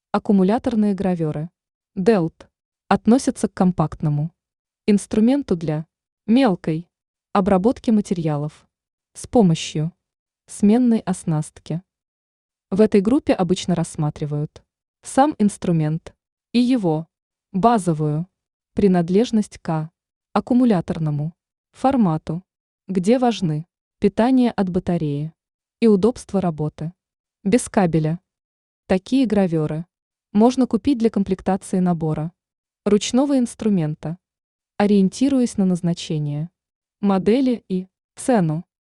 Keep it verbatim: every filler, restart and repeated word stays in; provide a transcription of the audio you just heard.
Аккумуляторные граверы делт относятся к компактному инструменту для мелкой обработки материалов с помощью сменной оснастки. В этой группе обычно рассматривают сам инструмент и его базовую принадлежность к аккумуляторному формату, где важны питание от батареи и удобство работы без кабеля. Такие граверы можно купить для комплектации набора ручного инструмента, ориентируясь на назначение, модели и цену.